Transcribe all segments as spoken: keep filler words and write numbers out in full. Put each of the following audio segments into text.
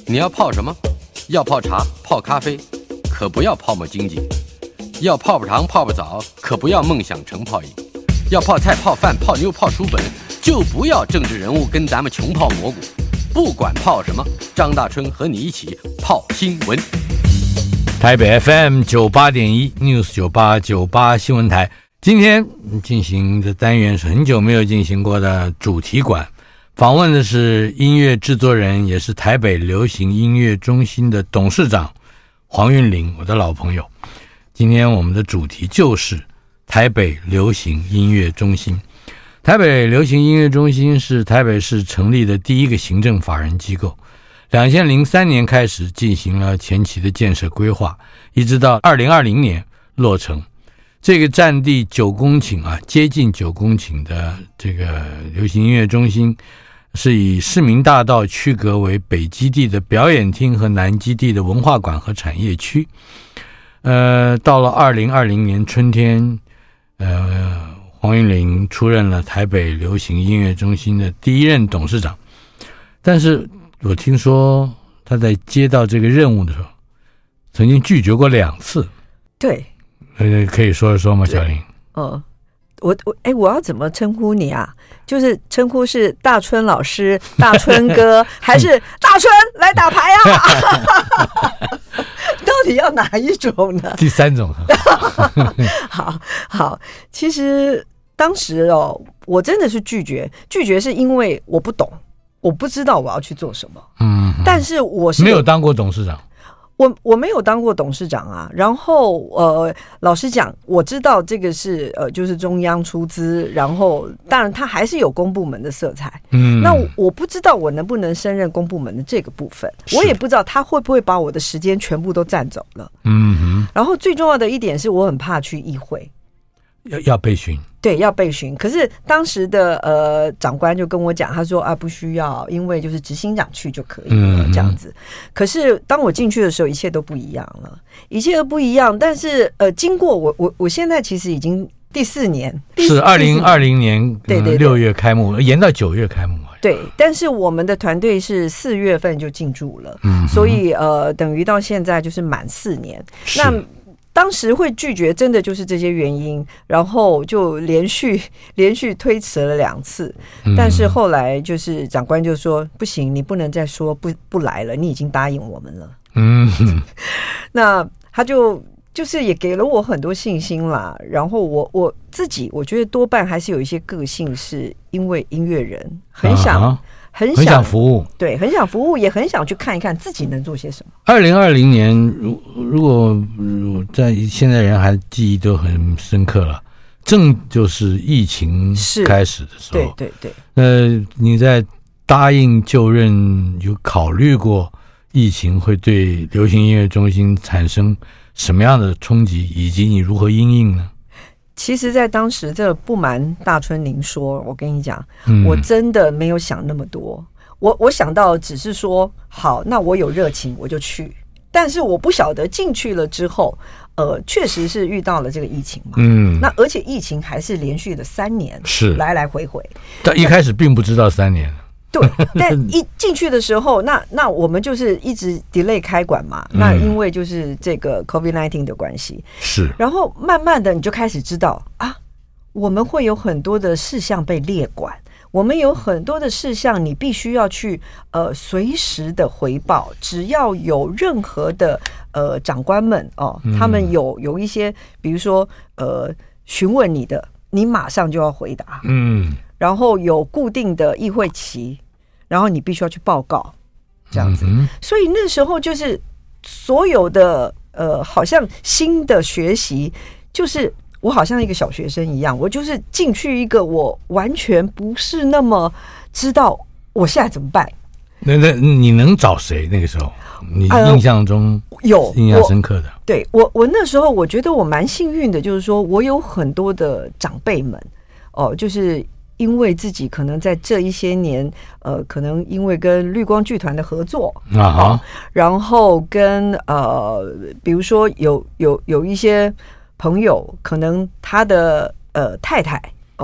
你要泡什么？要泡茶、泡咖啡，可不要泡沫经济；要泡泡糖、泡泡澡，可不要梦想成泡影；要泡菜、泡饭、泡妞、泡书本，就不要政治人物跟咱们穷泡蘑菇。不管泡什么，张大春和你一起泡新闻。 台北 F M 九八点一 News 九八九八新闻台，今天进行的单元是很久没有进行过的主题馆，访问的是音乐制作人，也是台北流行音乐中心的董事长黄韵玲，我的老朋友。今天我们的主题就是台北流行音乐中心。台北流行音乐中心是台北市成立的第一个行政法人机构，二零零三年开始进行了前期的建设规划，一直到二零二零年落成。这个占地九公顷啊，接近九公顷的这个流行音乐中心，是以市民大道区隔为北基地的表演厅和南基地的文化馆和产业区。呃，到了二零二零年春天，呃，黄韵玲出任了台北流行音乐中心的第一任董事长。但是我听说他在接到这个任务的时候，曾经拒绝过两次。 对， 呃，可以说一说吗，小玲？ 嗯，我我哎，我要怎么称呼你啊？就是称呼是大春老师、大春哥，还是大春来打牌啊？到底要哪一种呢？ 第三种。 好好，其实当时哦，我真的是拒绝，拒绝是因为我不懂，我不知道我要去做什么。嗯，但是我是没有当过董事长。 我我没有当过董事长啊，然后呃，老实讲，我知道这个是呃，就是中央出资，然后当然它还是有公部门的色彩，嗯，那 我, 我不知道我能不能胜任公部门的这个部分，我也不知道他会不会把我的时间全部都占走了，嗯哼，然后最重要的一点是我很怕去议会， 要要被询。 对，要被询。可是当时的呃长官就跟我讲，他说啊，不需要，因为就是执行长去就可以了，嗯、这样子。可是当我进去的时候，一切都不一样了，一切都不一样。但是呃，经过我我我现在其实已经第四年， 是二零二零年对对六月开幕，延到九月开幕。 对，但是我们的团队是四月份就进驻了，嗯，所以呃，等于到现在就是满四年。那当时会拒绝，真的就是这些原因，然后就连续连续推迟了两次，但是后来就是长官就说不行，你不能再说不不来了，你已经答应我们了。嗯，那他就就是也给了我很多信心啦。然后我我自己我觉得多半还是有一些个性，是因为音乐人很想。啊很 想, 很想服务， 对，很想服务，也很想去看一看自己能做些什么。 二零二零年，如如果如在现在人还记忆都很深刻了，正就是疫情开始的时候。 对对对。 呃，你在答应就任，有考虑过疫情会对流行音乐中心产生什么样的冲击，以及你如何因应呢？ 其实在当时，这不瞒大春您说，我跟你讲、嗯、我真的没有想那么多，我我想到只是说好，那我有热情我就去，但是我不晓得进去了之后呃，确实是遇到了这个疫情嘛，嗯，那而且疫情还是连续的三年， 是来来回回， 但一开始并不知道三年， 对，但一进去的时候，那那我们就是一直 delay 开馆嘛，嗯、那因为就是这个 COVID 十九 的关系， 是， 然后慢慢的你就开始知道啊，我们会有很多的事项被列管，我们有很多的事项你必须要去呃随时的回报，只要有任何的呃长官们哦，他们有有一些比如说呃询问你的，你马上就要回答，嗯。然后有固定的议会期，然后你必须要去报告，这样子。嗯、所以那时候就是所有的呃，好像新的学习，就是我好像一个小学生一样，我就是进去一个我完全不是那么知道我现在怎么办。 那那你能找谁？那个时候你印象中、呃、 有印象深刻的？ 对我，我那时候我觉得我蛮幸运的，就是说我有很多的长辈们哦，就是。因为自己可能在这一些年，呃，可能因为跟绿光剧团的合作啊、哦，然后跟呃，比如说有有有一些朋友，可能他的呃太太哦，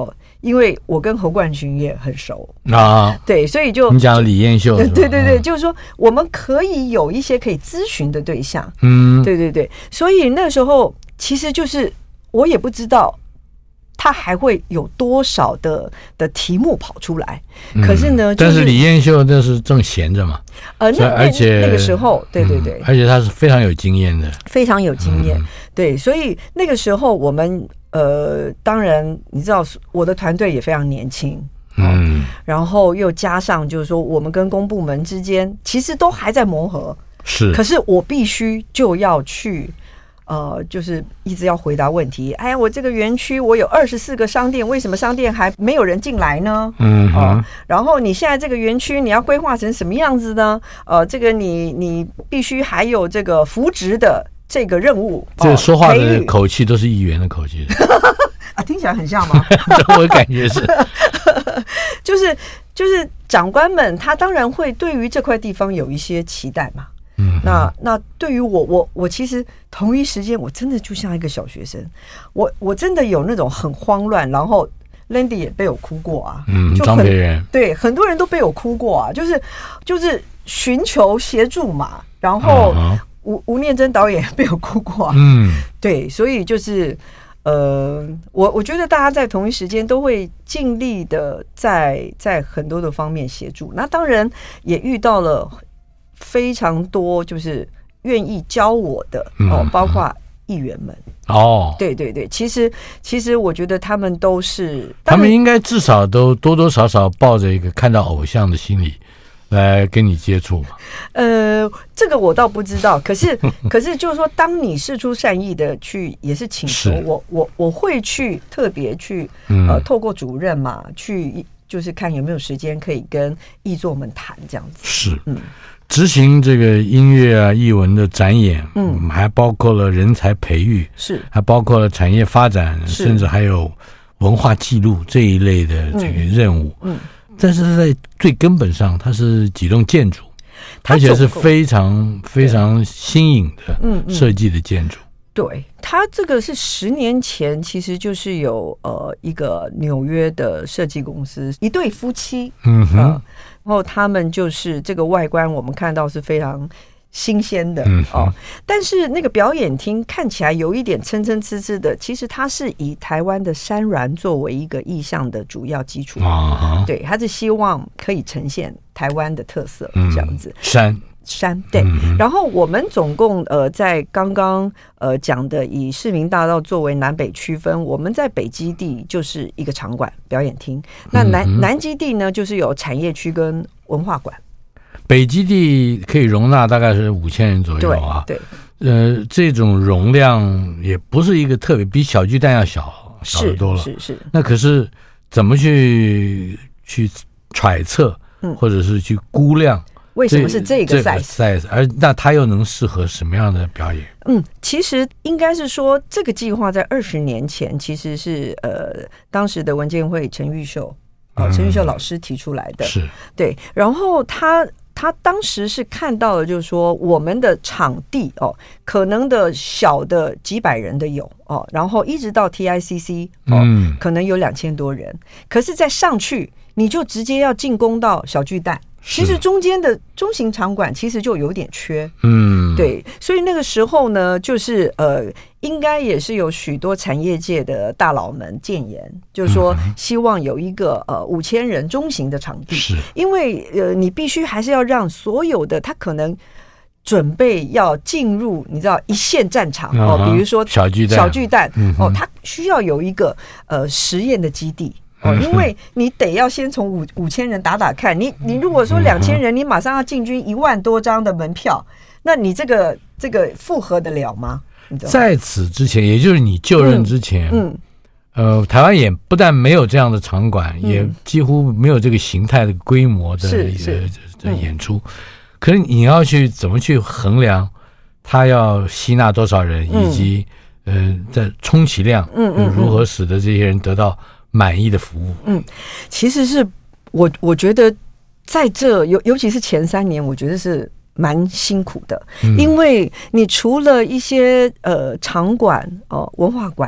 因为我跟侯冠群也很熟啊， 对，所以就你讲李彦秀， 对对对，嗯、就是说我们可以有一些可以咨询的对象， 嗯， 对对对，所以那时候其实就是我也不知道他还会有多少的的题目跑出来，嗯、可是呢、就是， 但是李彦秀那是正闲着嘛， 呃，那而且那个时候，对对对、 嗯，而且他是非常有经验的， 非常有经验， 嗯、 对，所以那个时候我们呃，当然你知道我的团队也非常年轻。嗯，然后又加上就是说，我们跟公部门之间其实都还在磨合， 是。 可是我必须就要去，呃，就是一直要回答问题。哎呀，我这个园区我有二十四个商店，为什么商店还没有人进来呢？ 嗯， 呃，然后你现在这个园区你要规划成什么样子呢？呃，这个你你必须还有这个扶植的这个任务。 这个说话的口气都是议员的口气。 啊，听起来很像吗？ 我感觉是， 就是就是长官们，他当然会对于这块地方有一些期待嘛。嗯，那那对于我，我我其实同一时间，我真的就像一个小学生，我我真的有那种很慌乱，然后 Landy 也被我哭过啊， 嗯，张培仁，对， 很多人都被我哭过啊，就是就是寻求协助嘛，然后吴吴念真导演被我哭过啊，嗯，对，所以就是。呃，我我觉得大家在同一时间都会尽力的在在很多的方面协助，那当然也遇到了非常多就是愿意教我的、嗯、哦，包括议员们哦， 对对对，其实其实我觉得他们都是， 他们应该至少都多多少少抱着一个看到偶像的心理来跟你接触嘛？ 呃，这个我倒不知道，可是可是就是说，当你释出善意的去，也是请求我我我会去特别去呃，透过主任嘛，去就是看有没有时间可以跟艺作们谈这样子。 是，嗯，执行这个音乐啊、艺文的展演， 嗯， 还包括了人才培育， 是， 还包括了产业发展，甚至还有文化记录这一类的这个任务， 嗯。嗯但是在最根本上，它是几栋建筑，而且是非常非常新颖的设计的建筑。 对，它这个是十年前，其实就是有呃一个纽约的设计公司，一对夫妻， 嗯哼，呃、 然后他们就是这个外观，我们看到是非常新鲜的、 嗯、 哦，但是那个表演厅看起来有一点参参差差的，其实它是以台湾的山峦作为一个意象的主要基础， 啊， 对，它是希望可以呈现台湾的特色，这样子， 嗯、山山对、嗯，然后我们总共呃在刚刚呃讲的以市民大道作为南北区分，我们在北基地就是一个场馆表演厅，那南、嗯、南基地呢就是有产业区跟文化馆。 北基地可以容纳大概是五千人左右啊， 对， 对呃，这种容量也不是一个特别比小巨蛋要小小得多了， 是 是, 是。 那可是怎么去去揣测，嗯、或者是去估量？ 为什么是这个 size？ size， 而那它又能适合什么样的表演？ 嗯，其实应该是说，这个计划在二十年前其实是呃，当时的文建会陈玉秀，呃，陈玉秀老师提出来的， 嗯、是对，然后他。他当时是看到了，就是说我们的场地哦，可能的小的几百人的有哦，然后一直到 T I C C 哦， 嗯、 可能有两千多人，可是再上去你就直接要进攻到小巨蛋，其实中间的中型场馆其实就有点缺， 嗯， 对，所以那个时候呢，就是呃，应该也是有许多产业界的大佬们建言，就是说希望有一个呃五千人中型的场地， 是因为呃你必须还是要让所有的他可能准备要进入你知道一线战场、uh-huh, 哦，比如说小巨蛋， 小巨蛋、 嗯、 哦，他需要有一个呃实验的基地。哦，因为你得要先从五五千人打打看，你你如果说两千人，你马上要进军一万多张的门票，那你这个这个负荷得了吗？ 在此之前，也就是你就任之前， 嗯， 嗯呃，台湾也不但没有这样的场馆，嗯、也几乎没有这个形态的规模的一个的演出。嗯、可是你要去怎么去衡量，它要吸纳多少人，嗯、以及呃，在充其量， 嗯嗯， 如何使得这些人得到满意的服务？ 嗯，其实是我我觉得在这尤尤其是前三年，我觉得是蛮辛苦的， 嗯、 因为你除了一些呃场馆哦、呃、文化馆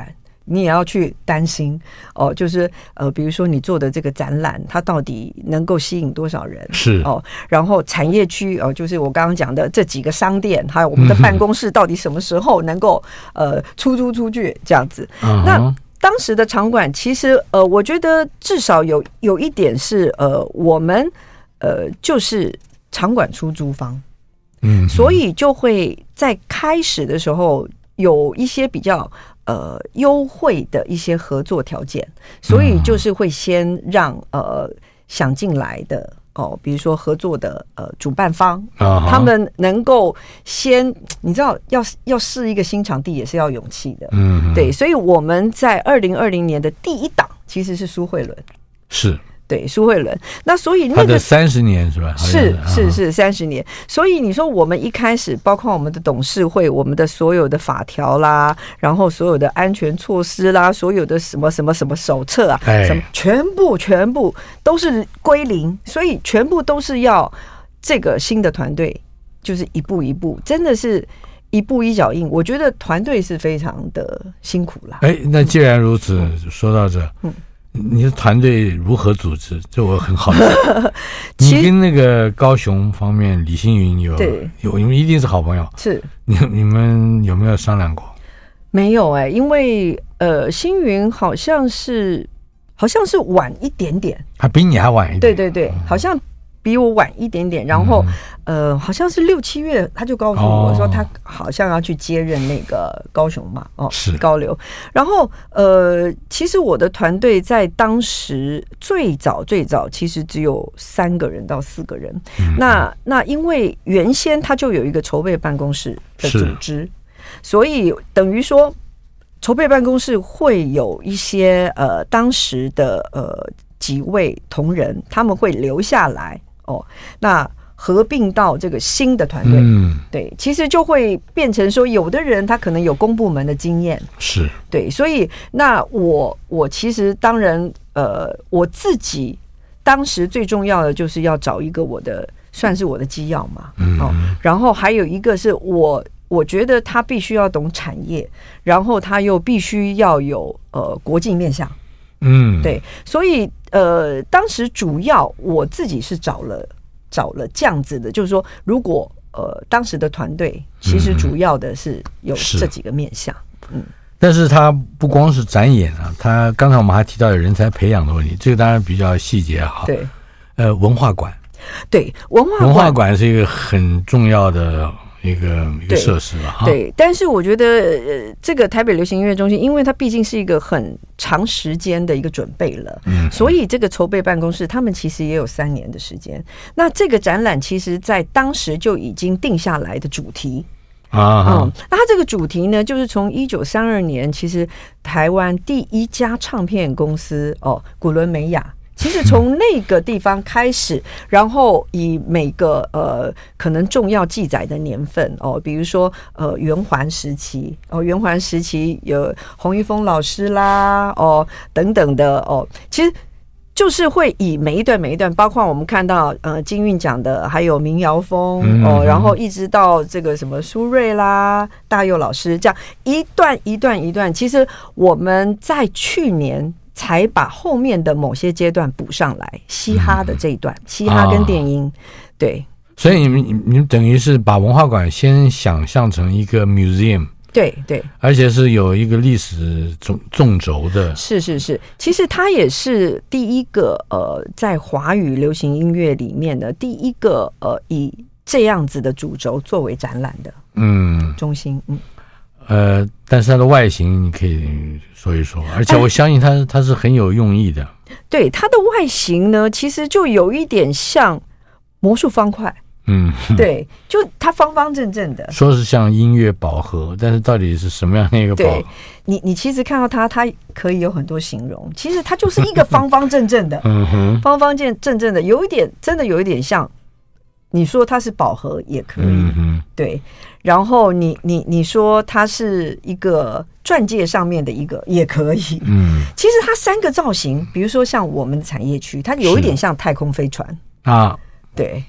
你也要去担心哦，就是呃，比如说你做的这个展览，它到底能够吸引多少人？ 是哦，然后产业区哦，就是我刚刚讲的这几个商店，还有我们的办公室，到底什么时候能够呃出租出去这样子？ 嗯、 那当时的场馆其实呃，我觉得至少有有一点是呃，我们呃就是场馆出租方， 嗯， 所以就会在开始的时候有一些比较呃优惠的一些合作条件，所以就是会先让呃想进来的哦，比如说合作的呃主办方， 啊、 他们能够先，你知道要要试一个新场地也是要勇气的， 嗯， 对，所以我们在二零二零年的第一档其实是苏慧伦， 是。 对，苏慧伦，那所以那他个的三十年是吧？ 是是是三十年，所以你说我们一开始，包括我们的董事会，我们的所有的法条啦，然后所有的安全措施啦，所有的什么什么什么手册啊， 哎、 什么全部全部都是归零，所以全部都是要这个新的团队，就是一步一步，真的是一步一脚印。我觉得团队是非常的辛苦啦。 哎，那既然如此，嗯、说到这， 嗯。 你的团队如何组织？这我很好奇。你跟那个高雄方面李星云有有，你们一定是好朋友。 是， 你你们有没有商量过？ 没有哎、欸，因为呃，星云好像是好像是晚一点点， 他比你还晚一点。 对对对，好像比我晚一点点。然后、嗯、呃，好像是六七月，他就告诉我说，他好像要去接任那个高雄嘛，哦， 是高流。然后呃，其实我的团队在当时最早最早其实只有三个人到四个人。嗯、那那因为原先他就有一个筹备办公室的组织，所以等于说筹备办公室会有一些呃当时的呃几位同仁，他们会留下来。哦，那合并到这个新的团队，嗯，对，其实就会变成说，有的人他可能有公部门的经验， 是对，所以那我我其实当然呃，我自己当时最重要的就是要找一个我的算是我的基要嘛，嗯，哦，然后还有一个是我我觉得他必须要懂产业，然后他又必须要有呃国际面向。嗯，对，所以呃，当时主要我自己是找了找了这样子的，就是说，如果呃当时的团队其实主要的是有这几个面向，嗯， 但是他不光是展演啊，他刚才我们还提到有人才培养的问题，这个当然比较细节哈， 对， 呃，文化馆， 对，文化文化馆是一个很重要的。一个一个设施了哈， 对，但是我觉得呃，这个台北流行音乐中心，因为它毕竟是一个很长时间的一个准备了，嗯，所以这个筹备办公室他们其实也有三年的时间。那这个展览其实在当时就已经定下来的主题啊，嗯，那它这个主题呢，就是从一九三二年，其实台湾第一家唱片公司哦，古伦美雅。其实从那个地方开始，然后以每个呃可能重要记载的年份哦，比如说呃圆环时期哦，圆环时期有洪一峰老师啦哦等等的哦，其实就是会以每一段每一段，包括我们看到呃金韵奖的，还有民谣风哦，然后一直到这个什么苏芮啦、大佑老师这样一段一段一段，其实我们在去年。才把后面的某些阶段补上来，嘻哈的这一段，嗯、嘻哈跟电音，哦、对， 所以你们你们等于是把文化馆先想象成一个 museum， 对对， 而且是有一个历史纵纵轴的， 是是是，其实它也是第一个呃，在华语流行音乐里面的第一个呃，以这样子的主轴作为展览的，嗯，中心，嗯。 呃，但是它的外形你可以说一说，而且我相信它它是很有用意的。 对，它的外形呢，其实就有一点像魔术方块。嗯，对，就它方方正正的， 说是像音乐宝盒，但是到底是什么样的一个宝盒？ 对，你你其实看到它，它可以有很多形容，其实它就是一个方方正正的，嗯哼，方方正正正的，有一点真的有一点像。你说它是宝盒也可以，嗯、对。然后你你你说它是一个钻戒上面的一个也可以，嗯。其实它三个造型，比如说像我们的产业区，它有一点像太空飞船啊，对。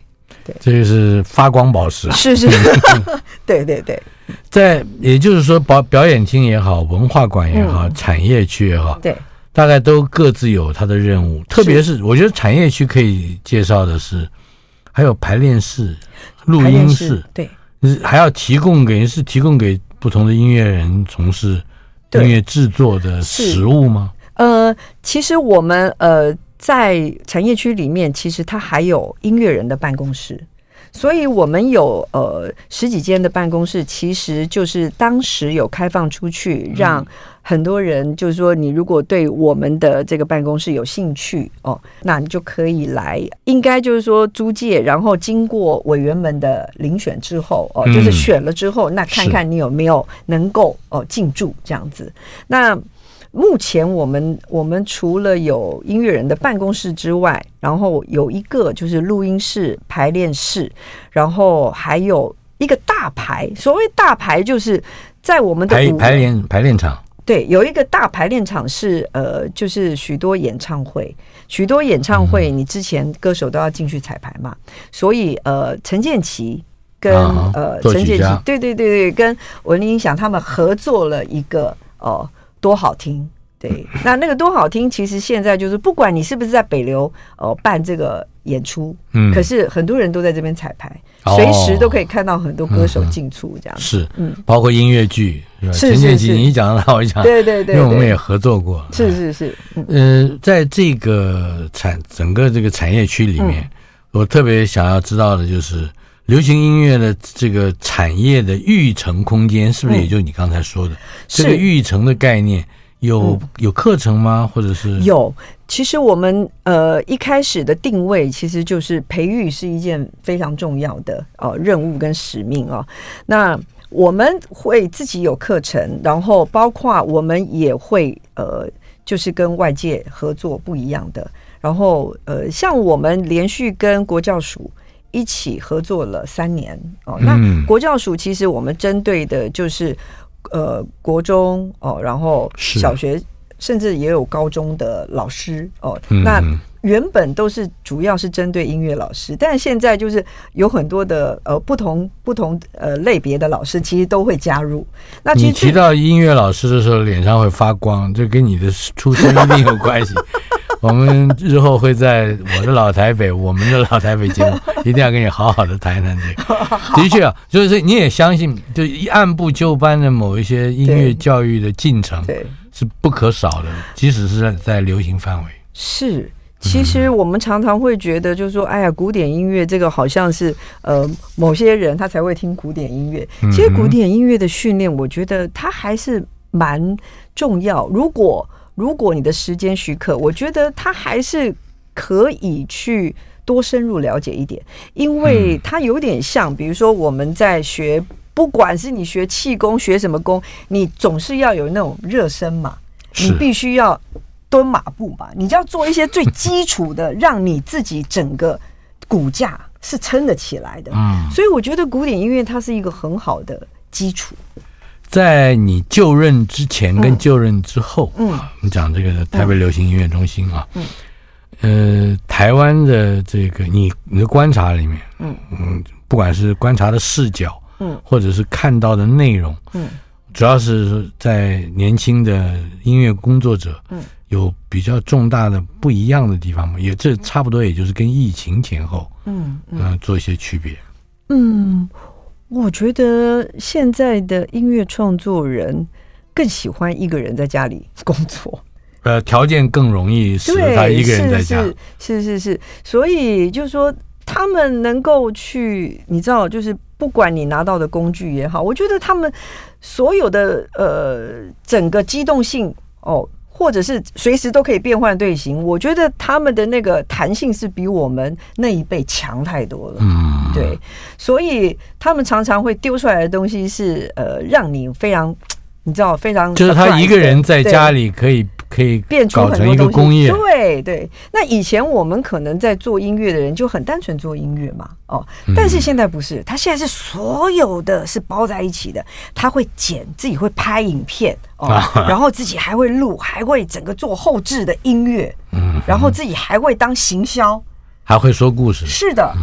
对， 这个是发光宝石。 是是，对对对。 在也就是说，表表演厅也好，文化馆也好，嗯、产业区也好， 对， 大概都各自有它的任务。特别是我觉得产业区可以介绍的是，还有排练室、录音室， 对， 还要提供给是提供给不同的音乐人从事音乐制作的实务吗？ 呃，其实我们呃在产业区里面，其实它还有音乐人的办公室。所以我们有呃十几间的办公室，其实就是当时有开放出去，让很多人就是说，你如果对我们的这个办公室有兴趣哦，那你就可以来。应该就是说租借，然后经过委员们的遴选之后哦，就是选了之后，那看看你有没有能够哦进驻这样子。那目前我们我们除了有音乐人的办公室之外，然后有一个就是录音室、排练室，然后还有一个大排。所谓大排，就是在我们的排排练排练场。 对，有一个大排练场是呃，就是许多演唱会，许多演唱会，你之前歌手都要进去彩排嘛，所以呃，陈建骐跟、啊、呃陈建骐，对对对对，跟文林音响他们合作了一个呃。多好听，对，那那个多好听，其实现在就是不管你是不是在北流呃办这个演出，嗯，可是很多人都在这边彩排，随、哦、时都可以看到很多歌手进出这样子， 是，嗯，包括音乐剧，是吧？陈建骐，你一讲到我一讲， 对对 对, 对， 因为我们也合作过， 是是是， 嗯、呃，在这个产整个这个产业区里面、嗯，我特别想要知道的就是。流行音乐的这个产业的育成空间，是不是也就你刚才说的、嗯、这个育成的概念有、嗯、有课程吗？或者是有？其实我们呃一开始的定位其实就是培育是一件非常重要的呃任务跟使命哦。那我们会自己有课程，然后包括我们也会呃就是跟外界合作不一样的，然后呃像我们连续跟国教署。一起合作了三年哦。那国教署其实我们针对的就是呃国中哦，然后小学甚至也有高中的老师哦。嗯、那原本都是主要是针对音乐老师，但是现在就是有很多的呃不同不同呃类别的老师其实都会加入。那其实你提到音乐老师的时候，脸上会发光，这跟你的出身一定有关系。我们日后会在我的老台北，我们的老台北节目，一定要跟你好好的谈谈这个。的确啊，就是你也相信，就按部就班的某一些音乐教育的进程是不可少的，即使是在流行范围。 是，其实我们常常会觉得，就是说，哎呀，古典音乐这个好像是呃某些人他才会听古典音乐。其实古典音乐的训练，我觉得它还是蛮重要。如果如果你的时间许可，我觉得它还是可以去多深入了解一点，因为它有点像，比如说我们在学，不管是你学气功、学什么功，你总是要有那种热身嘛，你必须要蹲马步嘛，你就要做一些最基础的，让你自己整个骨架是撑得起来的。嗯，所以我觉得古典音乐它是一个很好的基础。 在你就任之前跟就任之后，嗯，我们讲这个台北流行音乐中心啊，嗯，呃，台湾的这个你你的观察里面，嗯嗯，不管是观察的视角，嗯，或者是看到的内容，嗯，主要是在年轻的音乐工作者，嗯，有比较重大的不一样的地方吗？也这差不多，也就是跟疫情前后，嗯嗯、呃，做一些区别， 嗯。我觉得现在的音乐创作人更喜欢一个人在家里工作， 呃，条件更容易使他一个人在家， 是是是是，所以就是说他们能够去，你知道，就是不管你拿到的工具也好，我觉得他们所有的呃整个机动性哦。或者是随时都可以变换队形，我觉得他们的那个弹性是比我们那一辈强太多了。嗯，对，所以他们常常会丢出来的东西是呃，让你非常，你知道，非常就是他一个人在家里可以可以变出搞成一个工业。 对对，那以前我们可能在做音乐的人就很单纯做音乐嘛，哦，但是现在不是，他现在是所有的是包在一起的，他会剪，自己会拍影片。哦，然后自己还会录，还会整个做后制的音乐，嗯，然后自己还会当行销， 还会说故事。 是的，嗯，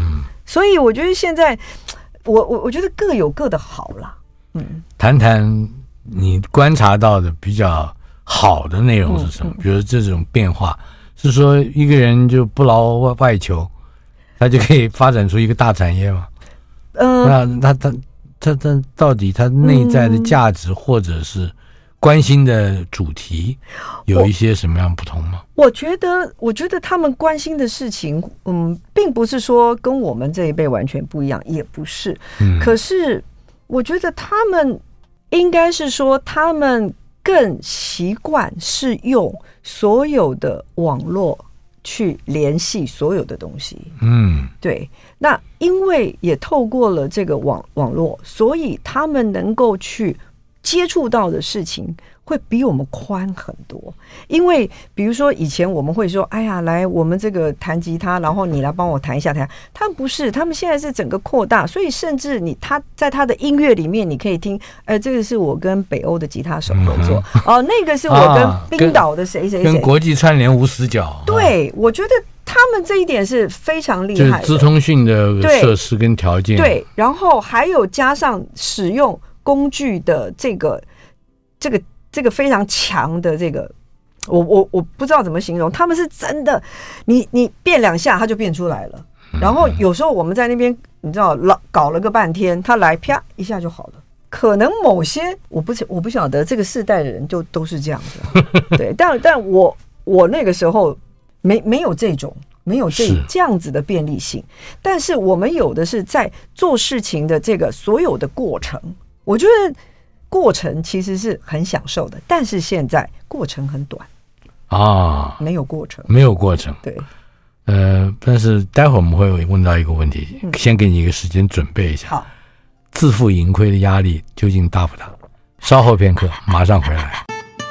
所以我觉得现在，我我我觉得各有各的好啦。嗯， 谈谈你观察到的比较好的内容是什么？嗯嗯、比如这种变化，是说一个人就不劳外求，他就可以发展出一个大产业吗？嗯、呃，那他他他他到底他内在的价值或者是关心的主题有一些什么样不同吗？ 我觉得，我觉得他们关心的事情，嗯，并不是说跟我们这一辈完全不一样，也不是。嗯，可是我觉得他们应该是说，他们更习惯是用所有的网络去联系所有的东西。嗯，对。那因为也透过了这个网网络，所以他们能够去接触到的事情会比我们宽很多。因为比如说以前我们会说，哎呀，来我们这个弹吉他，然后你来帮我弹一下弹。他们不是，他们现在是整个扩大，所以甚至你他在他的音乐里面你可以听，哎，这个是我跟北欧的吉他手合作，嗯、哦，那个是我跟冰岛的谁谁谁， 跟国际串联无死角。 对，我觉得他们这一点是非常厉害的， 就是资通讯的设施跟条件。 对，对，然后还有加上使用工具的这个这个这个非常强的这个，我我我不知道怎么形容，他们是真的，你你变两下它就变出来了。然后有时候我们在那边，你知道搞了个半天，他来啪一下就好了。可能某些我不我不晓得这个世代的人就都是这样子，对，但但我我那个时候没没有这种。没有这这样子的便利性，但是我们有的是在做事情的这个所有的过程，我觉得过程其实是很享受的，但是现在过程很短啊，没有过程， 没有过程， 对， 呃，但是待会儿我们会问到一个问题，嗯、先给你一个时间准备一下， 好， 自负盈亏的压力究竟大不大？稍后片刻，马上回来。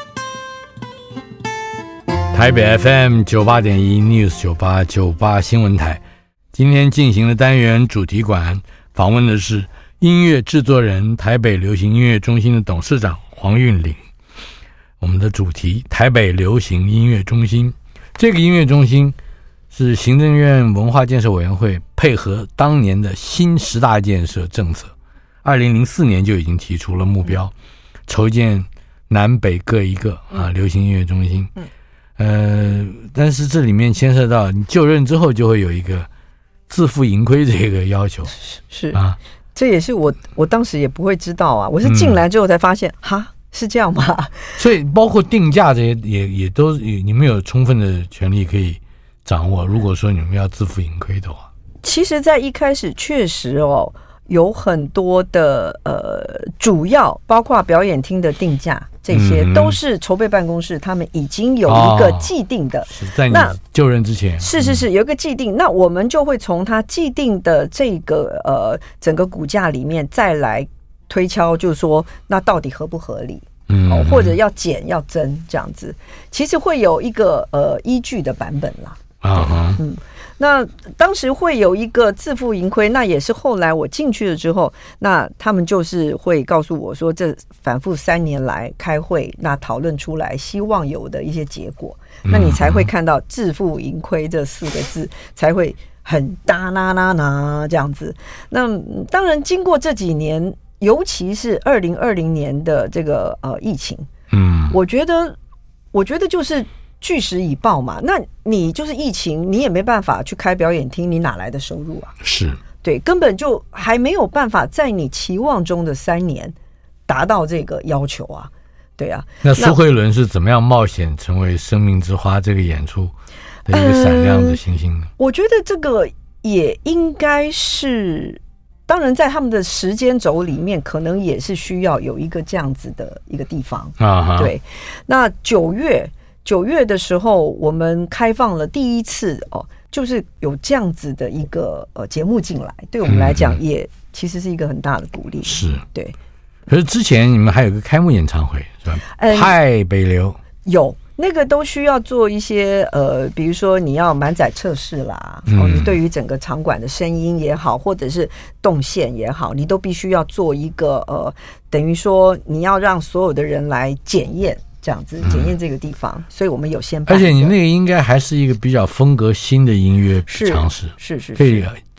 台北 F M 九八点一 News 九八九八新闻台，今天进行的单元主题馆访问的是音乐制作人台北流行音乐中心的董事长黄韵玲。我们的主题台北流行音乐中心，这个音乐中心是行政院文化建设委员会配合当年的新十大建设政策，二零零四年就已经提出了目标，筹建南北各一个啊流行音乐中心。嗯。呃，但是这里面牵涉到你就任之后就会有一个自负盈亏这个要求， 是啊，这也是我我当时也不会知道啊，我是进来之后才发现，哈、嗯，是这样吗？ 所以包括定价这些也也都你们有充分的权利可以掌握。如果说你们要自负盈亏的话， 其实，在一开始确实哦。有很多的呃，主要包括表演厅的定价，这些、嗯、都是筹备办公室他们已经有一个既定的。哦、 是在你就任之前， 是是是有一个既定，那我们就会从它既定的这个呃整个骨架里面再来推敲，就是说那到底合不合理？嗯、哦，或者要减要增这样子，其实会有一个呃依据的版本啦。啊，嗯。那当时会有一个自负盈亏，那也是后来我进去了之后，那他们就是会告诉我说，这反复三年来开会，那讨论出来希望有的一些结果，那你才会看到自负盈亏这四个字才会很哒啦啦啦这样子。那当然经过这几年，尤其是二零二零年的这个呃疫情，嗯，我觉得我觉得就是据实以报嘛，那你就是疫情，你也没办法去开表演厅，你哪来的收入啊？ 是， 对，根本就还没有办法在你期望中的三年达到这个要求啊，对啊。 那苏慧伦是怎么样冒险成为《生命之花》这个演出的一个闪亮的星星呢？ 呃、我觉得这个也应该是，当然在他们的时间轴里面，可能也是需要有一个这样子的一个地方啊。对，那九月。九月的时候，我们开放了第一次哦，就是有这样子的一个呃节目进来，对我们来讲也其实是一个很大的鼓励。 是， 对。 可是之前你们还有个开幕演唱会是吧？嗯，太北流有那个都需要做一些呃，比如说你要满载测试啦，嗯、哦，你对于整个场馆的声音也好，或者是动线也好，你都必须要做一个呃，等于说你要让所有的人来检验。这样子检验这个地方、嗯，所以我们有先办。 而且你那个应该还是一个比较风格新的音乐尝试， 是是， 可以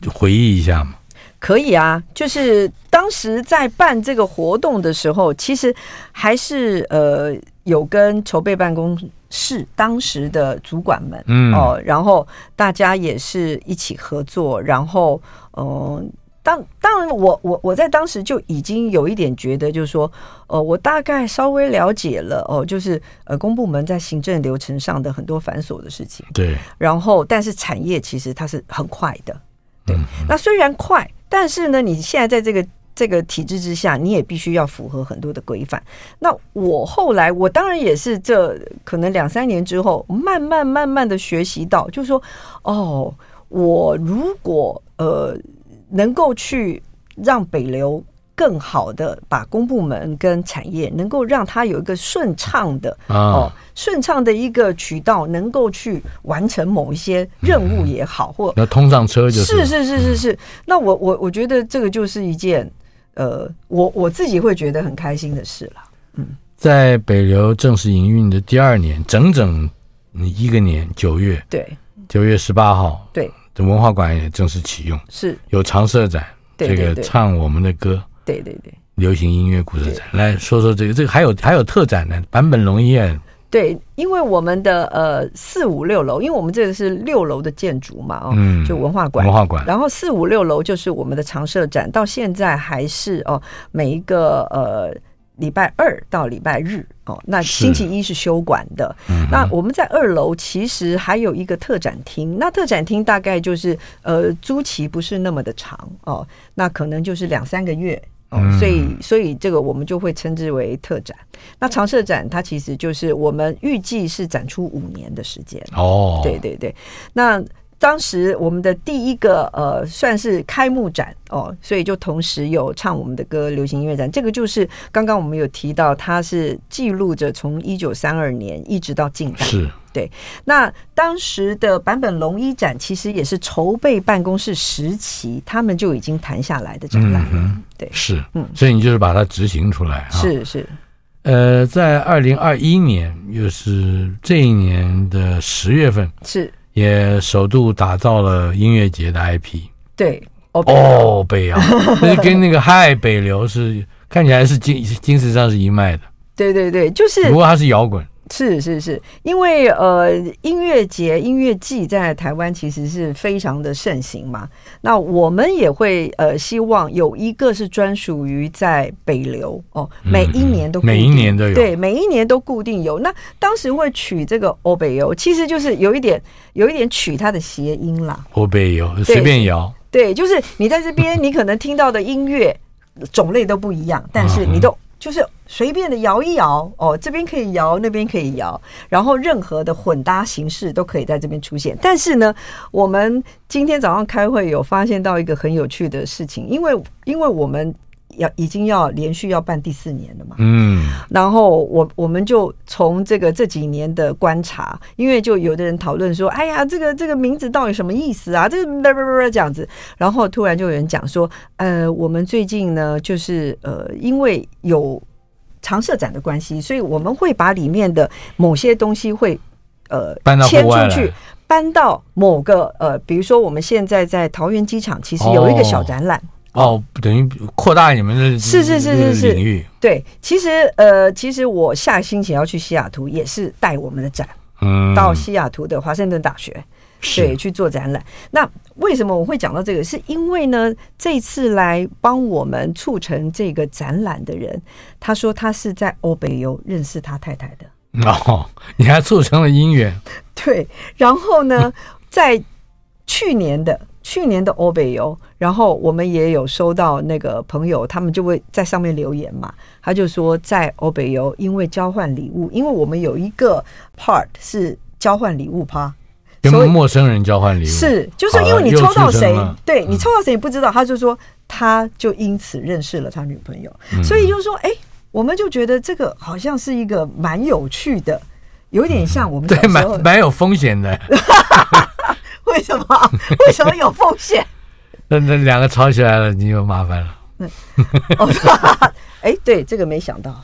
回忆一下吗？ 可以啊，就是当时在办这个活动的时候，其实还是呃有跟筹备办公室当时的主管们，嗯哦、呃，然后大家也是一起合作，然后嗯。呃当当然我，我我我在当时就已经有一点觉得，就是说，呃，我大概稍微了解了哦，就是呃，公部门在行政流程上的很多繁琐的事情。 对。 然后，但是产业其实它是很快的，对。嗯、那虽然快，但是呢，你现在在这个这个体制之下，你也必须要符合很多的规范。那我后来，我当然也是这可能两三年之后，慢慢慢慢的学习到，就是说，哦，我如果呃。能够去让北流更好的把公部门跟产业能够让它有一个顺畅的、啊、哦顺畅的一个渠道，能够去完成某一些任务也好，或要通上车就是是是是是是。那我我我觉得这个就是一件呃，我我自己会觉得很开心的事了。嗯， 在北流正式营运的第二年，整整一个年，九月， 对， 九月十八号， 对。 文化馆也正式启用， 是有常设展， 对对对这个唱我们的歌， 对对对， 流行音乐故事展，来说说这个，这个还有还有特展呢，坂本龙一案。 对，因为我们的呃四五六楼，因为我们这个是六楼的建筑嘛，哦， 嗯， 就文化馆， 文化馆， 然后四五六楼就是我们的常设展，到现在还是哦每一个呃。礼拜二到礼拜日哦，那星期一是休馆的。嗯、那我们在二楼其实还有一个特展厅，那特展厅大概就是呃租期不是那么的长哦，那可能就是两三个月哦，嗯、所以所以这个我们就会称之为特展。那常设展它其实就是我们预计是展出五年的时间哦，对对对，那。当时我们的第一个呃算是开幕展哦，所以就同时有唱我们的歌流行音乐展，这个就是刚刚我们有提到，它是记录着从一九三二年一直到近代， 是对。那当时的坂本龙一展其实也是筹备办公室时期他们就已经谈下来的展览了，嗯、对， 是，嗯，所以你就是把它执行出来， 是是。 呃，在二零二一年，又是这一年的十月份， 是。 也首度打造了音乐节的 I P， 对， 哦，北谣，那跟那个嗨北流是看起来是精精神上是一脉的， 对对对，就是， 不过它是摇滚， 是是是，因为呃，音乐节、音乐季在台湾其实是非常的盛行嘛。那我们也会呃，希望有一个是专属于在北流哦，每一年都固定、 嗯、每一年都有， 对，每一年都固定有。那当时会取这个欧北游，其实就是有一点有一点取它的谐音啦， 欧北游随便摇， 对，就是你在这边你可能听到的音乐种类都不一样，但是你都。嗯就是随便的摇一摇哦，这边可以摇，那边可以摇，然后任何的混搭形式都可以在这边出现。但是呢，我们今天早上开会有发现到一个很有趣的事情，因为因为我们要已经要连续要办第四年了嘛，嗯，然后我我们就从这个这几年的观察，因为就有的人讨论说，哎呀，这个这个名字到底什么意思啊？这个这样子，然后突然就有人讲说，呃，我们最近呢，就是呃，因为有常设展的关系，所以我们会把里面的某些东西会呃迁出去。搬到某个呃，比如说我们现在在桃园机场，其实有一个小展览。 哦，等于扩大你们的是是是是是领域。 对，其实呃，其实我下星期要去西雅图，也是带我们的展，嗯，到西雅图的华盛顿大学，对，去做展览。那为什么我会讲到这个？是因为呢，这次来帮我们促成这个展览的人，他说他是在欧北游认识他太太的。 哦，你还促成了姻缘。 对，然后呢，在去年的。去年的欧北游，然后我们也有收到那个朋友，他们就会在上面留言嘛。他就说，在欧北游，因为交换礼物，因为我们有一个 part 是交换礼物趴， 跟陌生人交换礼物， 是，就是因为你抽到谁，对你抽到谁你不知道，他就说他就因此认识了他女朋友，嗯、所以就说，哎，我们就觉得这个好像是一个蛮有趣的，有点像我们小时候、 嗯、对，蛮蛮有风险的。 为什么？为什么有风险？ 那那两个吵起来了，你就麻烦了。嗯， 哦，哎，对，这个没想到。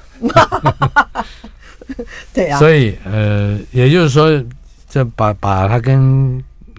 对啊。 所以呃，也就是说，这把把它跟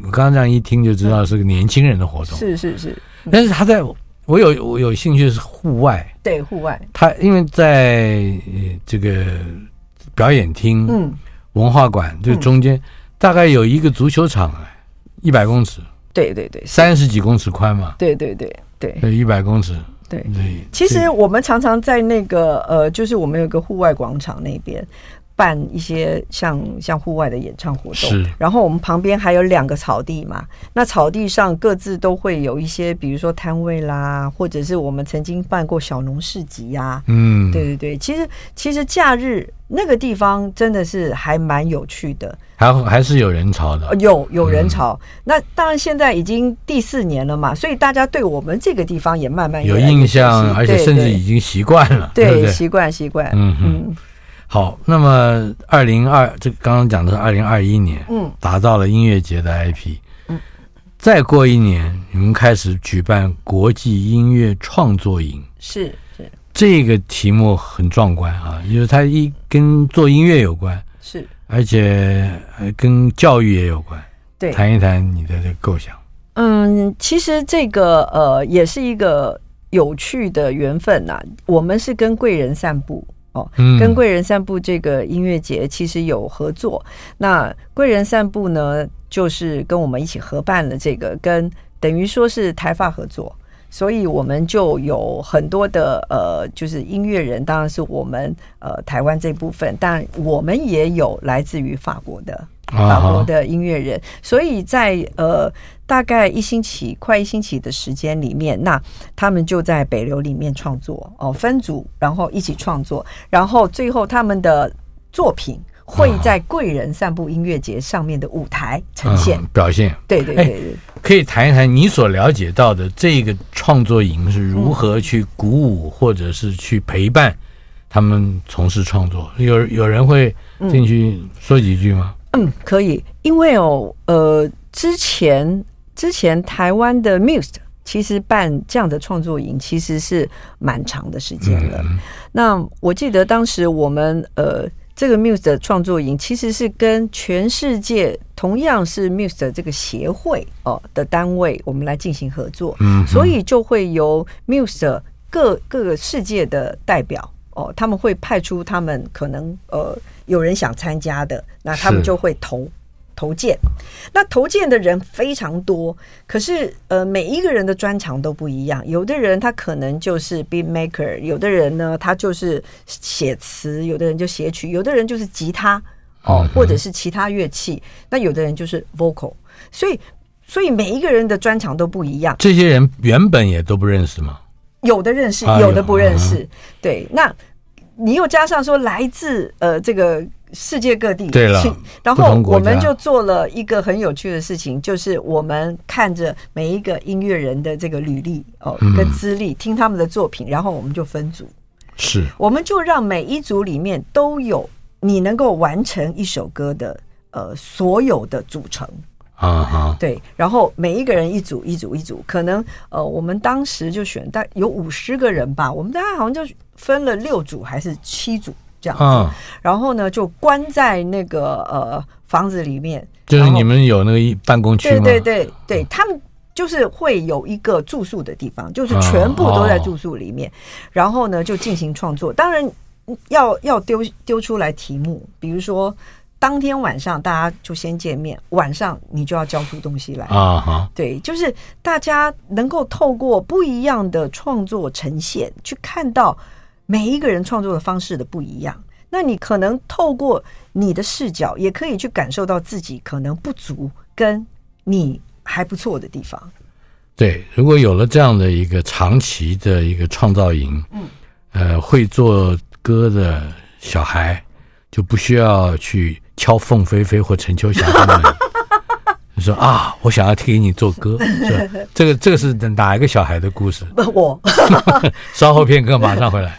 我刚刚这样一听就知道是个年轻人的活动， 是是是。 但是他在我有我有兴趣的是户外， 对户外， 他因为在这个表演厅、嗯，文化馆这中间、嗯、大概有一个足球场，一百公尺， 对对对， 三十几公尺宽嘛， 对对对对， 一百公尺。 对，其实我们常常在那个呃，就是我们有个户外广场那边办一些像像户外的演唱活动，然后我们旁边还有两个草地嘛，那草地上各自都会有一些，比如说摊位啦，或者是我们曾经办过小农市集啊，嗯，对对对，其实其实假日那个地方真的是还蛮有趣的。 还还是有人潮的， 有有人潮、嗯。那当然，现在已经第四年了嘛，所以大家对我们这个地方也慢慢有印象，而且甚至已经习惯了， 对对，习惯习惯。嗯嗯。 好，那么二零二这刚刚讲的是二零二一年，嗯，打造了音乐节的 I P， 嗯，再过一年，你们开始举办国际音乐创作营， 是是， 这个题目很壮观啊，因为它一跟做音乐有关， 是。 而且跟教育也有关， 对， 谈一谈你的这个构想。 嗯，其实这个呃也是一个有趣的缘分呐、啊。我们是跟贵人散步哦、嗯，跟贵人散步这个音乐节其实有合作。那贵人散步呢，就是跟我们一起合办了这个，跟等于说是台法合作。所以我们就有很多的呃，就是音乐人，当然是我们呃台湾这部分，但我们也有来自于法国的法国的音乐人，所以在呃大概一星期快一星期的时间里面，那他们就在北流里面创作哦，分组然后一起创作，然后最后他们的作品会在贵人散步音乐节上面的舞台呈现、 嗯、表现。 对对对对， 可以谈一谈你所了解到的这个创作营是如何去鼓舞或者是去陪伴他们从事创作？有有人会进去说几句吗？ 嗯，可以，因为哦，呃，之前之前台湾的 Muse 其实办这样的创作营其实是蛮长的时间了。嗯、那我记得当时我们呃。这个 Muse 的创作营其实是跟全世界同样是 Muse 的这个协会、哦、的单位我们来进行合作、嗯、所以就会由 Muse 各各个世界的代表、哦、他们会派出他们可能呃有人想参加的，那他们就会投投件，那投件的人非常多，可是呃每一个人的专长都不一样，有的人他可能就是 beat maker， 有的人呢他就是写词，有的人就写曲，有的人就是吉他哦，或者是其他乐器，那有的人就是 vocal， 所以所以每一个人的专长都不一样。 这些人原本也都不认识吗？ 有的认识，有的不认识。对，那你又加上说来自呃这个世界各地， 对了， 然后我们就做了一个很有趣的事情，就是我们看着每一个音乐人的这个履历哦跟资历、嗯，听他们的作品，然后我们就分组， 是， 我们就让每一组里面都有你能够完成一首歌的呃所有的组成。啊哈，对，然后每一个人一组一组一组，可能呃，我们当时就选大有五十个人吧，我们大概好像就分了六组还是七组这样子，嗯、然后呢就关在那个呃房子里面， 就是你们有那个办公区吗？ 对对对对，他们就是会有一个住宿的地方，就是全部都在住宿里面，嗯哦、然后呢就进行创作，当然要要丢丢出来题目，比如说。当天晚上大家就先见面，晚上你就要交出东西来啊！对，就是大家能够透过不一样的创作呈现，去看到每一个人创作的方式的不一样。那你可能透过你的视角，也可以去感受到自己可能不足跟你还不错的地方。 对，如果有了这样的一个长期的一个创造营，嗯，呃，会做歌的小孩就不需要去敲凤飞飞或陈秋霞他们你说啊，我想要听你做歌，是吧？这个这个是哪一个小孩的故事？ 我稍后片刻马上回来。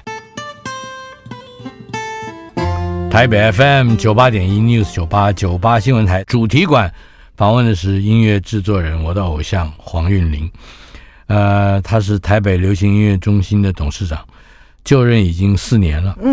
台北 F M 九八点一 News 九八九八新闻台主题馆访问的是音乐制作人，我的偶像黄韵玲。呃，他是台北流行音乐中心的董事长，就任已经四年了。嗯。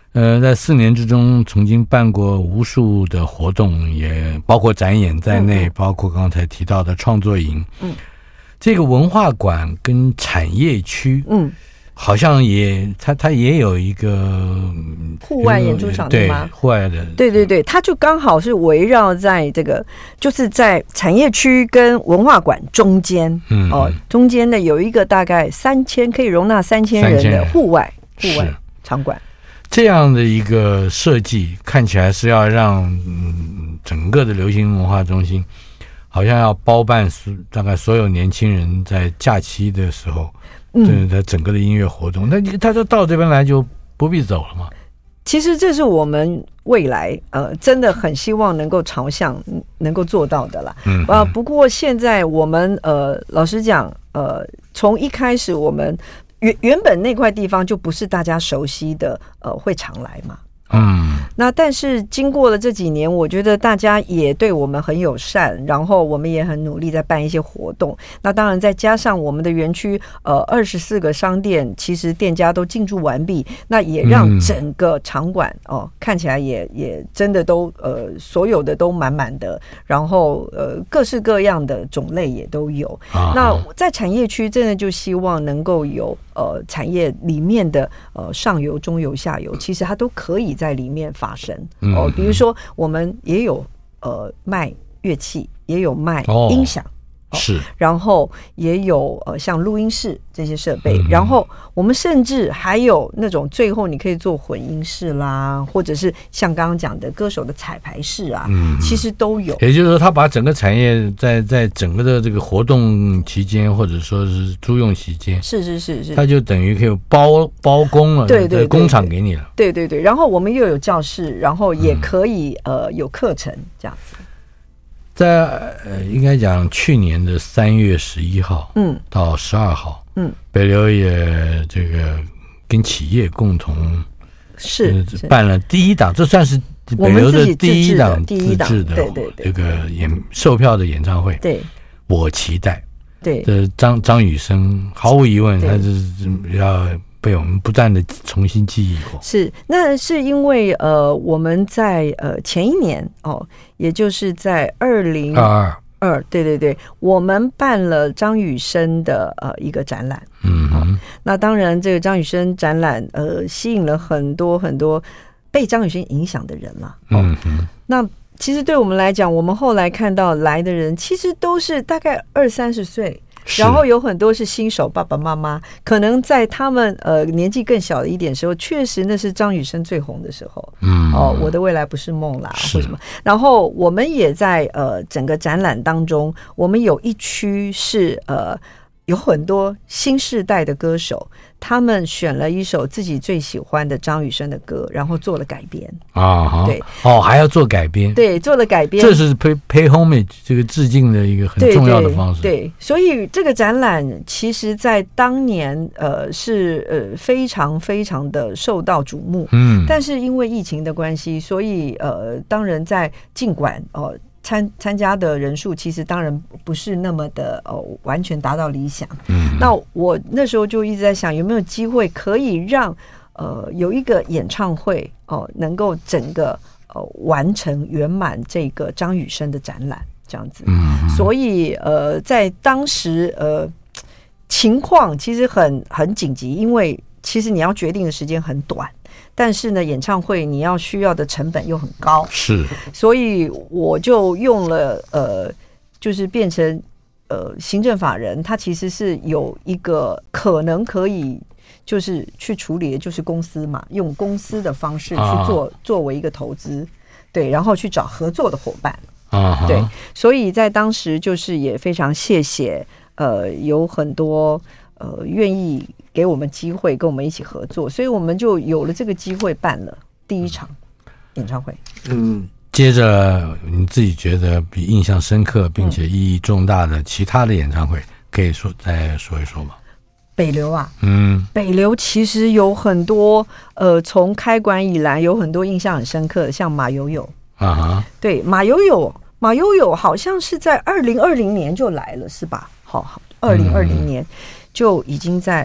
呃，在四年之中，曾经办过无数的活动，也包括展演在内，嗯、包括刚才提到的创作营。嗯，这个文化馆跟产业区，嗯，好像也它它也有一个户外演出场地吗？ 对，户外的， 对对对，它就刚好是围绕在这个，就是在产业区跟文化馆中间，嗯哦，中间呢有一个大概三千可以容纳三千人的户外户外场馆。 这样的一个设计看起来是要让、嗯、整个的流行文化中心好像要包办大概所有年轻人在假期的时候，嗯，在整个的音乐活动，那他就到这边来就不必走了嘛。 其实这是我们未来呃真的很希望能够朝向能够做到的啦。嗯，啊，不过现在我们呃老实讲，呃，从一开始我们。原原本那块地方就不是大家熟悉的，呃，会常来嘛。嗯，那但是经过了这几年，我觉得大家也对我们很友善，然后我们也很努力在办一些活动。那当然再加上我们的园区，呃，二十四个商店，其实店家都进驻完毕，那也让整个场馆哦、呃、看起来也也真的都呃所有的都满满的，然后呃各式各样的种类也都有。啊、那在产业区，真的就希望能够有呃产业里面的呃上游、中游、下游，其实它都可以在里面发生哦，比如说我们也有呃卖乐器，也有卖音响， 哦、是， 然后也有呃像录音室这些设备，嗯、然后我们甚至还有那种最后你可以做混音室啦，或者是像刚刚讲的歌手的彩排室啊，嗯、其实都有。 也就是说，他把整个产业在在整个的这个活动期间，或者说是租用期间， 是是是是， 他就等于可以包包工了， 对 对, 对, 对， 工厂给你了， 对对对。然后我们又有教室，然后也可以、嗯、呃有课程这样子。 在呃，应该讲去年的三月十一号，嗯，到十二号，嗯，北流也这个跟企业共同是、 呃、办了第一档，这算是北流的第一档自制的这个演售票的演唱会。 对， 我期待。 对， 这张张雨生毫无疑问，他是要被我们不断的重新记忆过。 是，那是因为呃，我们在呃前一年哦，也就是在二零二二，对对对，我们办了张雨生的呃一个展览。嗯、哦，那当然，这个张雨生展览呃吸引了很多很多被张雨生影响的人嘛。哦、嗯嗯，那。其实对我们来讲，我们后来看到来的人，其实都是大概二三十岁，然后有很多是新手爸爸妈妈，可能在他们呃年纪更小的一点时候，确实那是张雨生最红的时候。嗯，哦，我的未来不是梦啦，或什么。然后我们也在呃整个展览当中，我们有一区是呃有很多新世代的歌手。他们选了一首自己最喜欢的张雨生的歌，然后做了改编啊， 对， 哦，还要做改编， 对，做了改编， 这是 pay pay homage 这个致敬的一个很重要的方式。 对，对对，所以这个展览其实在当年呃是呃非常非常的受到瞩目，嗯，但是因为疫情的关系，所以呃当然在尽管哦。呃参参加的人数其实当然不是那么的哦，完全达到理想。嗯，那我那时候就一直在想，有没有机会可以让呃有一个演唱会哦、呃，能够整个呃完成圆满这个张雨生的展览这样子。嗯，所以呃在当时呃情况其实很很紧急，因为其实你要决定的时间很短。但是呢，演唱会你要需要的成本又很高， 是， 所以我就用了呃，就是变成呃行政法人，他其实是有一个可能可以就是去处理的，就是公司嘛，用公司的方式去做、啊、作为一个投资，对，然后去找合作的伙伴啊，对，所以在当时就是也非常谢谢呃有很多呃愿意。给我们机会跟我们一起合作，所以我们就有了这个机会办了第一场演唱会。 嗯，接着你自己觉得比印象深刻并且意义重大的其他的演唱会，可以说再说一说吗？ 北流啊，嗯，北流其实有很多呃，从开馆以来有很多印象很深刻的，像马友友啊哈，对，马友友，马友友好像是在二零二零年就来了，是吧？好好，二零二零年就已经在。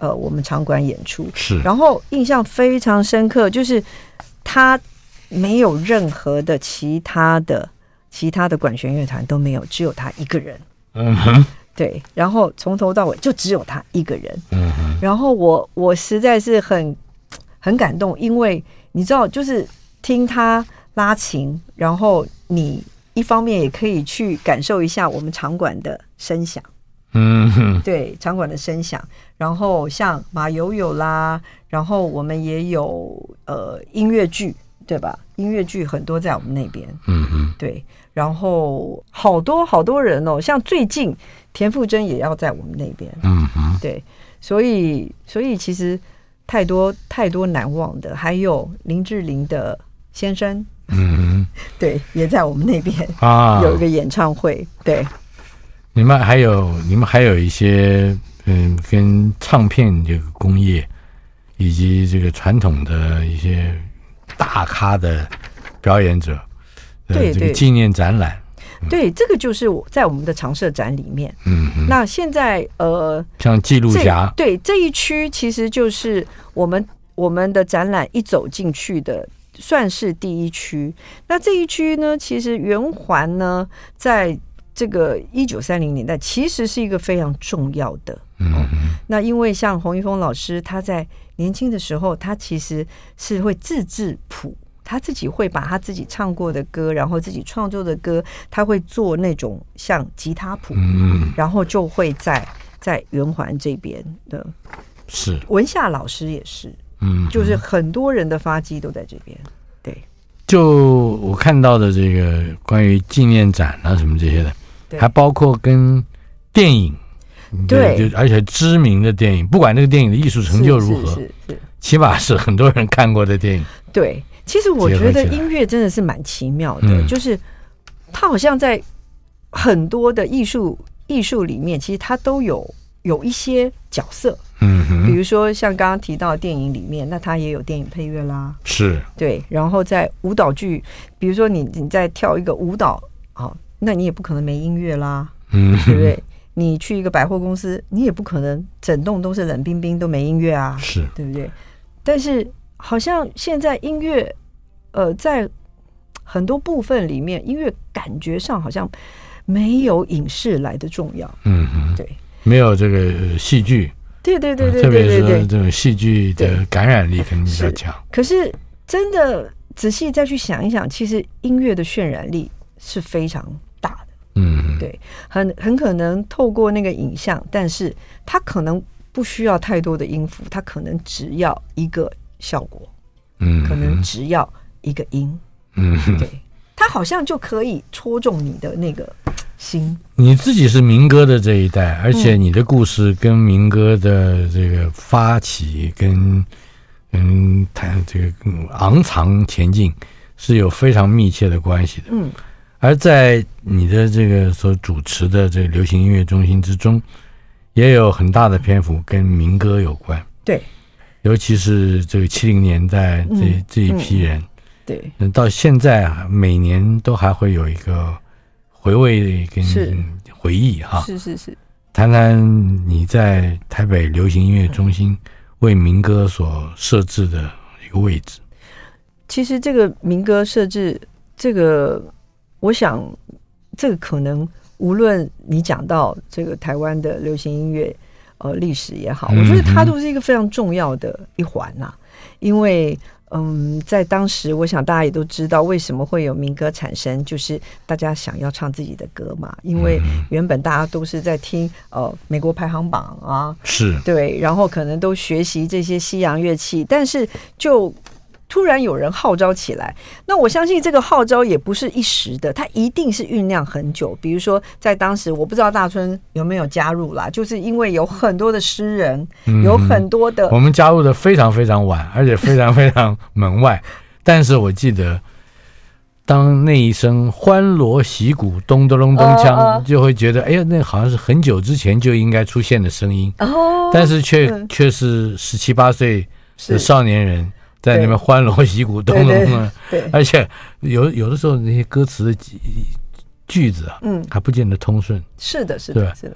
呃我们场馆演出， 是， 然后印象非常深刻，就是他没有任何的其他的其他的管弦乐团都没有，只有他一个人。 嗯哼， 对，然后从头到尾就只有他一个人。 嗯哼， 然后我我实在是很很感动，因为你知道，就是听他拉琴，然后你一方面也可以去感受一下我们场馆的声响。 嗯哼， 对，场馆的声响，然后像马友友啦，然后我们也有呃音乐剧，对吧？音乐剧很多在我们那边， 嗯哼， 对，然后好多好多人哦，像最近田馥甄也要在我们那边， 嗯哼， 对，所以所以其实太多太多难忘的，还有林志玲的先生， 嗯哼， 对，也在我们那边啊， 有一个演唱会，对。 你们还有你们还有一些嗯，跟唱片这个工业以及这个传统的一些大咖的表演者，呃、 对对， 这个纪念展览， 对，这个就是我在我们的常设展里面。 嗯， 那现在呃， 像记录侠， 对这一区其实就是我们我们的展览一走进去的，算是第一区。那这一区呢，其实圆环呢，在这个一九三零年代其实是一个非常重要的。 嗯、哦， 那因为像洪一峰老师，他在年轻的时候，他其实是会自制谱，他自己会把他自己唱过的歌，然后自己创作的歌，他会做那种像吉他谱， 嗯， 然后就会在在圆环这边的。 是文夏老师也是，嗯，就是很多人的发迹都在这边。对， 就我看到的这个关于纪念展啊什么这些的。还包括跟电影， 对， 就而且知名的电影，不管这个电影的艺术成就如何， 是是是是起码是很多人看过的电影。 对，其实我觉得音乐真的是蛮奇妙的，嗯、就是它好像在很多的艺术艺术里面，其实它都有有一些角色。 嗯哼， 比如说像刚刚提到的电影里面，那它也有电影配乐啦， 是对。然后在舞蹈剧，比如说你你在跳一个舞蹈啊。那你也不可能没音乐啦，嗯，对不对？你去一个百货公司，你也不可能整栋都是冷冰冰都没音乐啊， 是， 对不对？但是好像现在音乐，呃，在很多部分里面，音乐感觉上好像没有影视来的重要， 嗯哼， 对， 没有这个戏剧， 对对对对对对对，特别是这种戏剧的感染力可能比较强。 可是真的仔细再去想一想，其实音乐的渲染力是非常大的， 嗯， 对，很很可能透过那个影像，但是它可能不需要太多的音符，它可能只要一个效果，嗯，可能只要一个音，嗯，对，它好像就可以戳中你的那个心。 你自己是民歌的这一代，而且你的故事跟民歌的这个发起跟跟谈这个昂藏前进是有非常密切的关系的，嗯。而在你的这个所主持的这个流行音乐中心之中，也有很大的篇幅跟民歌有关。 对， 尤其是这个七零年代这、嗯、这一批人， 对， 到现在每年都还会有一个回味跟回忆哈。 是是是， 谈谈你在台北流行音乐中心为民歌所设置的一个位置。 其实这个民歌设置这个。我想，这个可能无论你讲到这个台湾的流行音乐呃历史也好，我觉得它都是一个非常重要的一环呐、啊。因为嗯，在当时，我想大家也都知道为什么会有民歌产生，就是大家想要唱自己的歌嘛。因为原本大家都是在听呃美国排行榜啊， 是对，然后可能都学习这些西洋乐器，但是就突然有人号召起来，那我相信这个号召也不是一时的，它一定是酝酿很久。比如说在当时，我不知道大春有没有加入啦，就是因为有很多的诗人、嗯、有很多的， 我们加入的非常非常晚，而且非常非常门外但是我记得当那一声欢锣喜鼓咚咚咚咚锵、呃、就会觉得哎呀，那好像是很久之前就应该出现的声音、哦、但是却、嗯、却是十七八岁的少年人在那边欢锣喜鼓咚咚咚，而且有有的时候那些歌词的句子啊，嗯，还不见得通顺。 是的，是的，是的。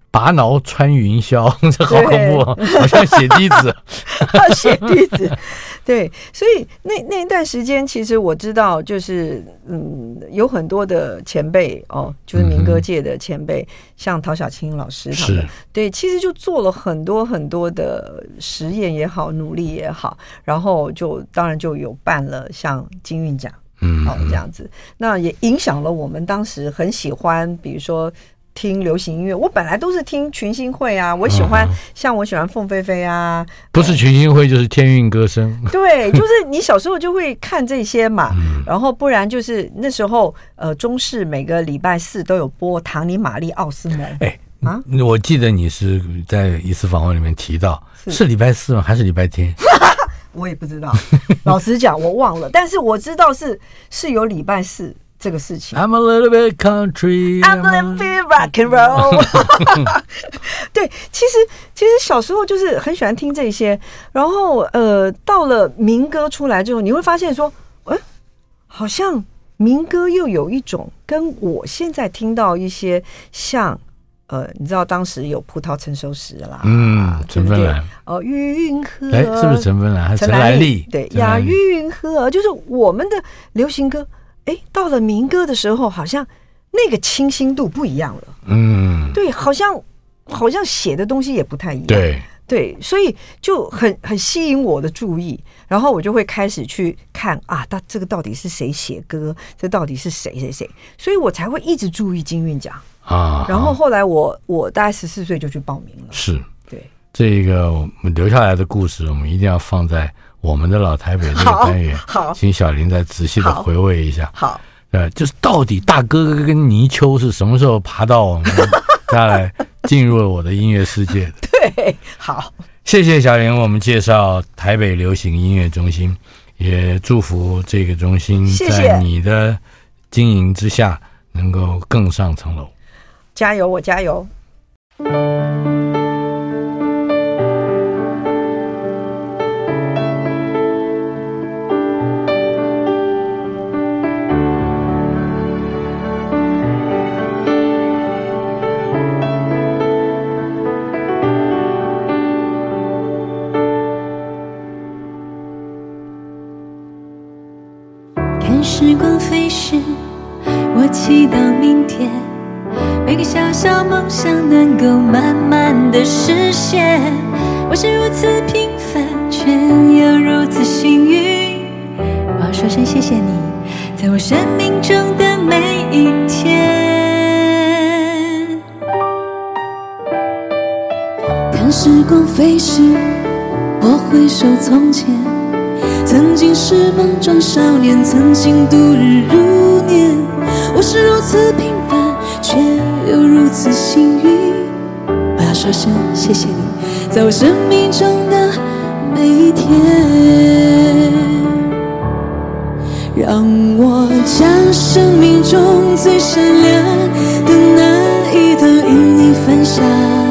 拔挠穿云霄，这好恐怖哦，好像血滴子。 血滴子，对，所以那那一段时间，其实我知道，就是嗯，有很多的前辈哦，就是民歌界的前辈，嗯、像陶小青老师他们，对，其实就做了很多很多的实验也好，努力也好，然后就当然就有办了像金韵奖，嗯，哦这样子，那也影响了我们当时很喜欢，比如说。听流行音乐，我本来都是听群星会啊，我喜欢、嗯、像我喜欢凤飞飞啊， 不是群星会就是天韵歌声， 对，就是你小时候就会看这些嘛，嗯、然后不然就是那时候呃中视每个礼拜四都有播唐尼玛丽奥斯蒙， 哎啊，我记得你是在一次访问里面提到是, 是礼拜四吗？还是礼拜天？ 我也不知道，老实讲我忘了，但是我知道是是有礼拜四。这个事情 I'm a little bit country I'm a little bit rock and roll 对，其实其实小时候就是很喜欢听这些，然后呃，到了民歌出来之后，你会发现说哎，好像民歌又有一种跟我现在听到一些像呃，你知道当时有葡萄成熟时啦， 嗯，陈芬兰， 哦，运河， 哎，是不是陈芬兰？还是陈兰丽？ 对，呀，运河，就是我们的流行歌。哎，到了民歌的时候，好像那个清新度不一样了。嗯，对，好像好像写的东西也不太一样。 对对，所以就很很吸引我的注意，然后我就会开始去看啊，他这个到底是谁写歌？这到底是谁谁谁？所以我才会一直注意金韵奖啊。然后后来我我大概十四岁就去报名了。 是， 对这个我们留下来的故事，我们一定要放在。我们的老台北这个单元， 好， 请小林再仔细的回味一下。 好， 呃，就是到底大哥哥跟泥鳅是什么时候爬到我们家来，进入了我的音乐世界的？ 对，好， 谢谢小林，我们介绍台北流行音乐中心，也祝福这个中心在你的经营之下能够更上层楼。 加油，我加油。 时光飞逝，我祈祷明天每个小小梦想能够慢慢的实现。我是如此平凡，却又如此幸运。我要说声谢谢你，在我生命中的每一天。看时光飞逝，我回首从前。曾经是莽撞少年，曾经度日如年。我是如此平凡，却又如此幸运。我要说声谢谢你，在我生命中的每一天。让我将生命中最闪亮的那一段与你分享，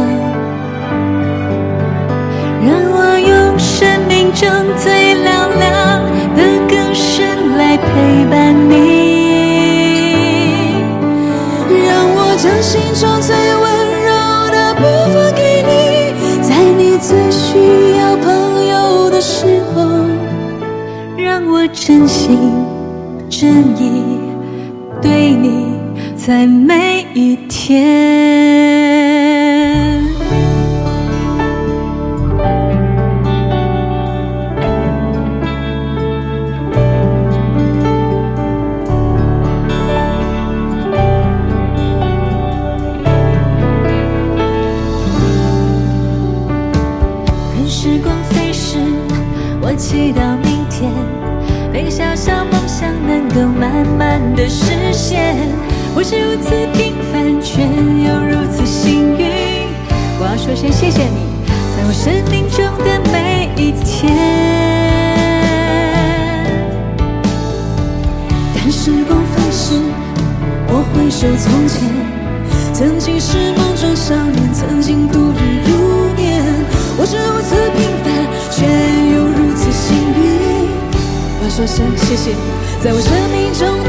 让我用生命中最亮亮的歌声来陪伴你，让我将心中最温柔的部分给你，在你最需要朋友的时候，让我真心真意对你，在每一天。祈祷明天每个小小梦想能够慢慢的实现。我是如此平凡，却又如此幸运。我要说声谢谢你，在我生命中的每一天。看时光飞逝，我回首从前，曾经是莽撞少年，曾经度日如年。我是如此平凡，却又如此幸运。我要说声谢谢你，在我生命中